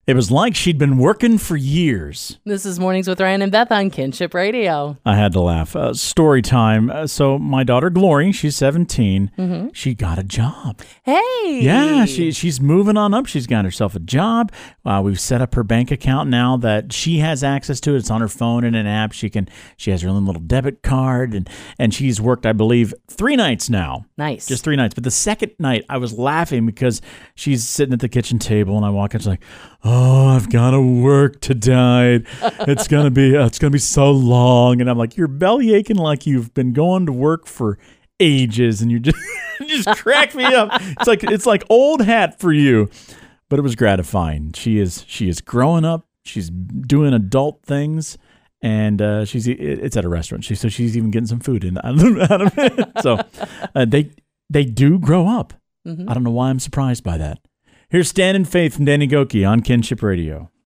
It was like she'd been working for years. This is Mornings with Ryan and Beth on Kinship Radio. I had to laugh. Story time. So my daughter Glory, she's 17. She got a job. Hey! Yeah, she's moving on up. She's got herself a job. We've set up her bank account now that she has access to. It's on her phone in an app. She has her own little debit card, and she's worked, I believe, 3 nights now. Nice. Just 3 nights. But the second night, I was laughing because she's sitting at the kitchen table, and I walk in, she's like, "Oh, I've got to work tonight. It's gonna be so long." And I'm like, "You're belly aching like you've been going to work for ages," and you just crack me up. It's like old hat for you, but it was gratifying. She is growing up. She's doing adult things, and it's at a restaurant. She's even getting some food out of it. So they do grow up. I don't know why I'm surprised by that. Here's Stand in Faith from Danny Gokey on Kinship Radio.